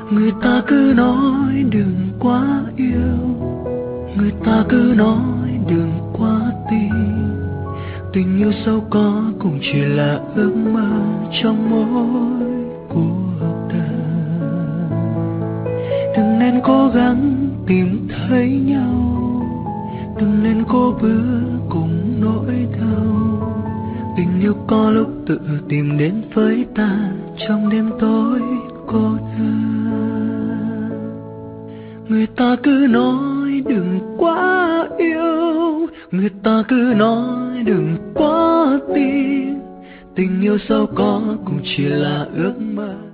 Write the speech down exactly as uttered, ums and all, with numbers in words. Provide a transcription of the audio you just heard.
Người ta cứ nói đừng quá yêu, người ta cứ nói đừng quá tin. Tình yêu sâu có cũng chỉ là ước mơ trong mỗi cuộc đời. Đừng nên cố gắng tìm thấy nhau, đừng nên cố bước cùng nỗi đau. Tình yêu có lúc tự tìm đến với ta trong đêm tối cô đơn. Người ta cứ nói đừng quá yêu, người ta cứ nói đừng quá tin. Tình yêu sao có cũng chỉ là ước mơ.